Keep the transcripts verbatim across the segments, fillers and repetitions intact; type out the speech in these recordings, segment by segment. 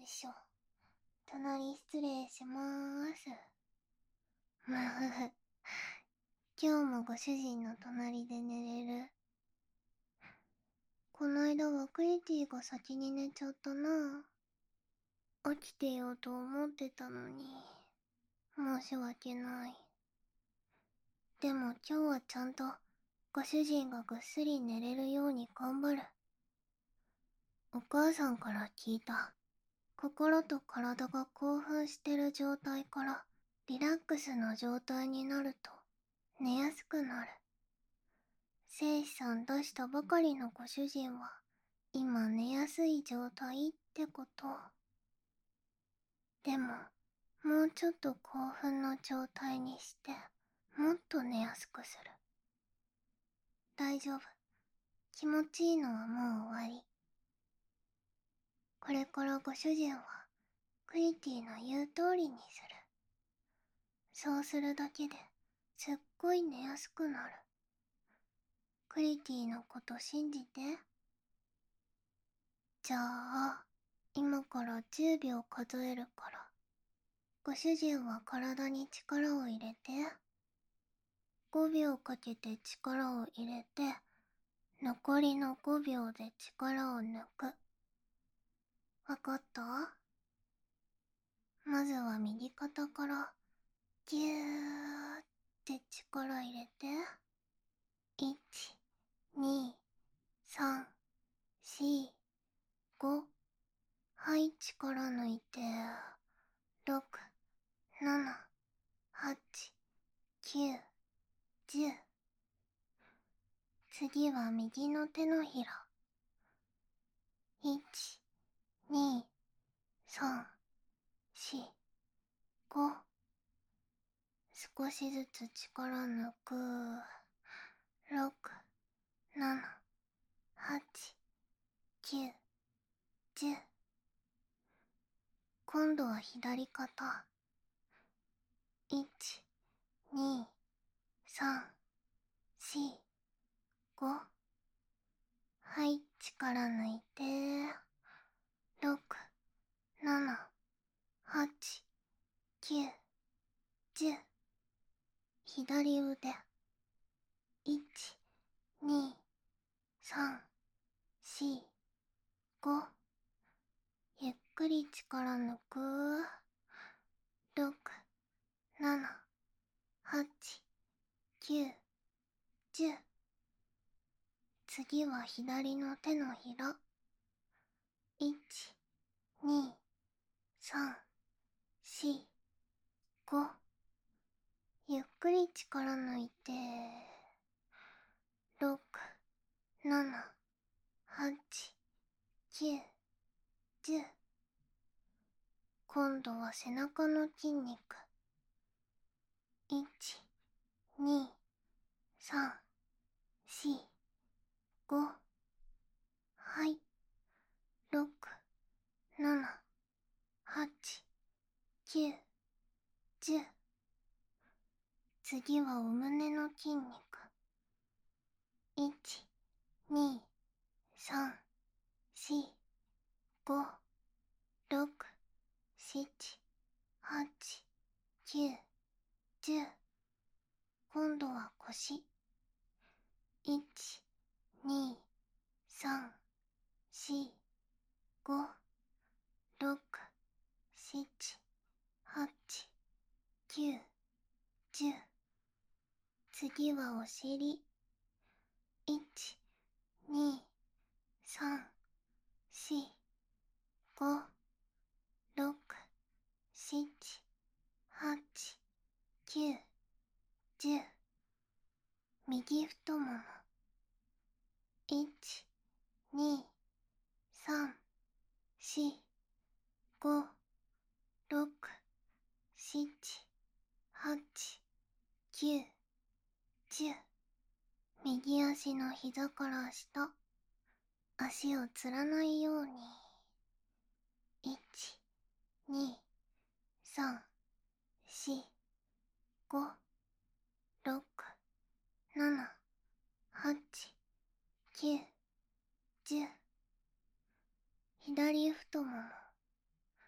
しょ。隣失礼しまーす。むふふ。今日もご主人の隣で寝れる。こないだはクリティが先に寝ちゃったな。起きてようと思ってたのに。申し訳ない。でも今日はちゃんとご主人がぐっすり寝れるように頑張る。お母さんから聞いた。心と体が興奮してる状態からリラックスの状態になると寝やすくなる。生死さん出したばかりのご主人は今寝やすい状態ってこと。でももうちょっと興奮の状態にしてもっと寝やすくする。大丈夫。気持ちいいのはもう終わり。これからご主人はクリティの言う通りにする。そうするだけですっごい寝やすくなる。クリティのこと信じて。じゃあ、今からじゅうびょう数えるから、ご主人は体に力を入れて、ごびょうかけて力を入れて、残りのごびょうで力を抜く。わかった？まずは右肩からぎゅーって力入れて、いち、に、さん、し、ご、はい、力抜いて、ろく、なな、はち、きゅう、じゅう。次は右の手のひら。いち、に、さん、し、ご。少しずつ力抜く。ろく、なな、はち、きゅう、じゅう。今度は左肩。いち、に、さん、し、ご。はい、力抜いて、ろく、なな、はち、きゅう、じゅう。左腕。いち、に、さん、し、ご。ゆっくり力抜く。ろく、なな、はち、きゅう、じゅう。次は左の手のひら。いち、に、さん、し、ご。ゆっくり力抜いて、ろく、なな、はち、きゅう、じゅう。今度は背中の筋肉。いち、に、さん、し、ご。はい。ろく、なな、はち、きゅう、じゅう。次はお胸の筋肉。いち、に、さん、し、ご、ろく、しち、はち、きゅう、じゅう。今度は腰。いち、に、さん、し、ご、ろく、しち、はち、きゅう、じゅう。次はお尻。いち、に、さん、し、ご、ろく、しち、はち、きゅう、じゅう。右太もも。いち、に、さん、し、ご、ろく、しち、はち、きゅう、じゅう。右足の膝から下。足をつらないように。いち、に、さん、し、ご、ろく、なな、はち、きゅう、じゅう。左太もも。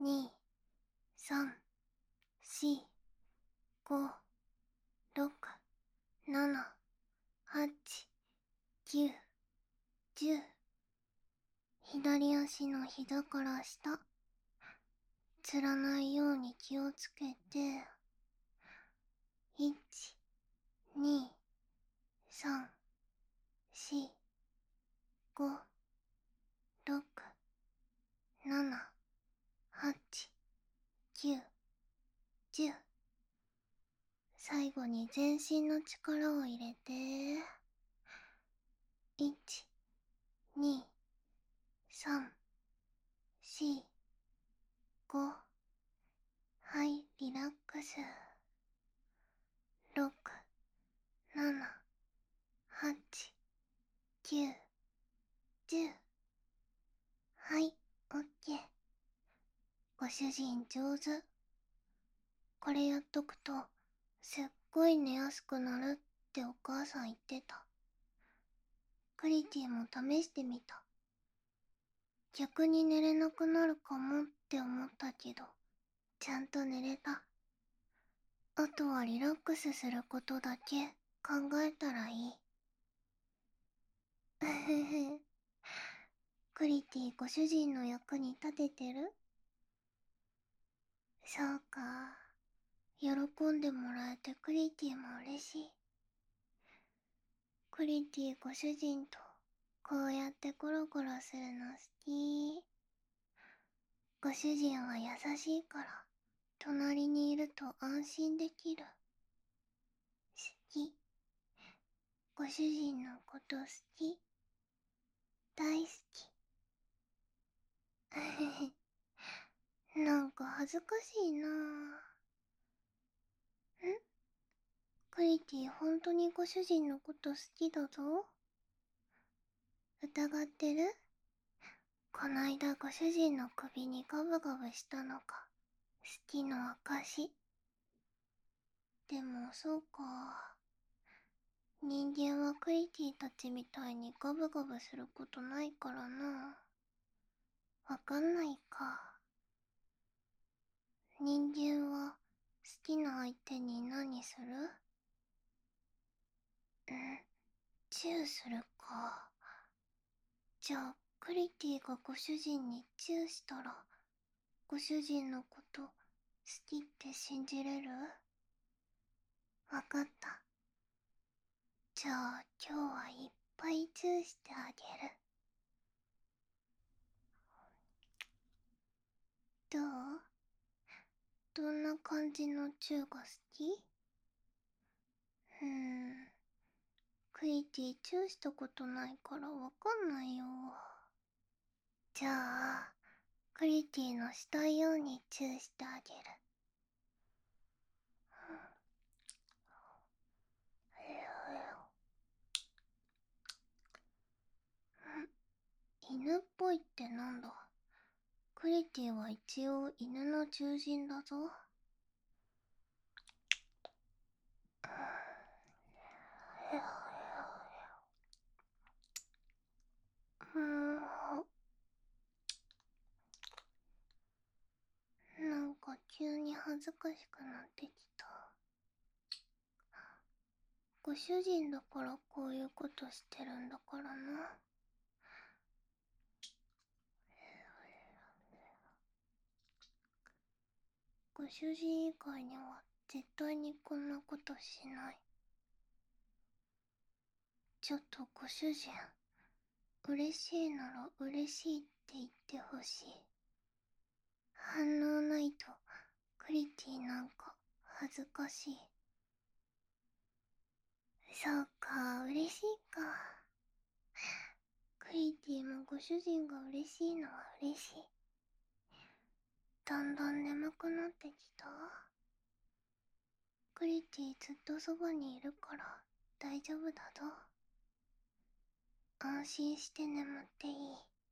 に、さん、し、ご、ろく、なな、はち、きゅう、じゅう。左足の膝から下、つらないように気をつけて、いち、に、さん、し、ご、ろく、なな、はち、きゅう、じゅう。最後に全身の力を入れて、いち、に、さん、し、ご。はい、リラックス。ろく、なな、はち、きゅう、じゅう。はい、オッケー。ご主人上手。これやっとくと、すっごい寝やすくなるってお母さん言ってた。クリティも試してみた。逆に寝れなくなるかもって思ったけど、ちゃんと寝れた。あとはリラックスすることだけ考えたらいい。うふふ。クリティご主人の役に立ててる？そうか。喜んでもらえてクリティも嬉しい。クリティご主人とこうやってコロコロするの好き。ご主人は優しいから隣にいると安心できる。好き。ご主人のこと好き。大好き。なんか恥ずかしいなぁ。ん？クリティ本当にご主人のこと好きだぞ。疑ってる？こないだご主人の首にガブガブしたのが好きの証。でもそうか。人間はクリティたちみたいにガブガブすることないからな。わかんないか。人間は好きな相手に何する？うん、チューするか。じゃあクリティがご主人にチューしたらご主人のこと好きって信じれる？わかった。じゃあ今日はいっぱいチューしてあげる。どう？どんな感じのチューが好き？うーん、クリティチューしたことないからわかんないよ。じゃあクリティのしたいようにチューしてあげる。犬っぽいってなんだ？クリティは一応犬の中心だぞ。うーん、なんか急に恥ずかしくなってきた。ご主人だからこういうことしてるんだからな。ご主人以外には絶対にこんなことしない。ちょっとご主人、嬉しいなら嬉しいって言ってほしい。反応ないとクリティなんか恥ずかしい。そうか、嬉しいか。クリティもご主人が嬉しいのは嬉しい。だんだん眠くなってきた。クリティずっとそばにいるから大丈夫だぞ。安心して眠っていい。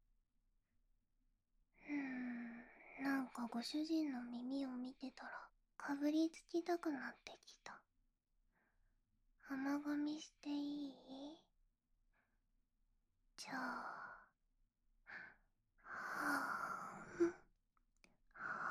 うーん、なんかご主人の耳を見てたらかぶりつきたくなってきた。甘噛みしていい？じゃあ、は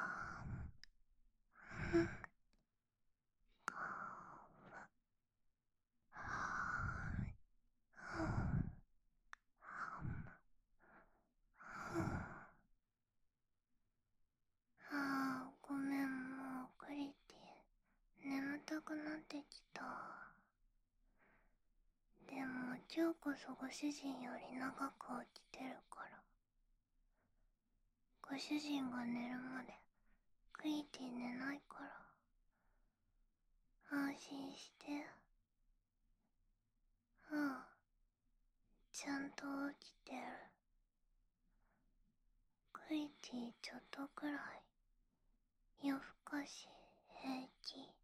こそご主人より長く起きてるから。ご主人が寝るまでクイティ寝ないから。安心して。ああ、ちゃんと起きてる。クイティちょっとくらい夜更かし平気。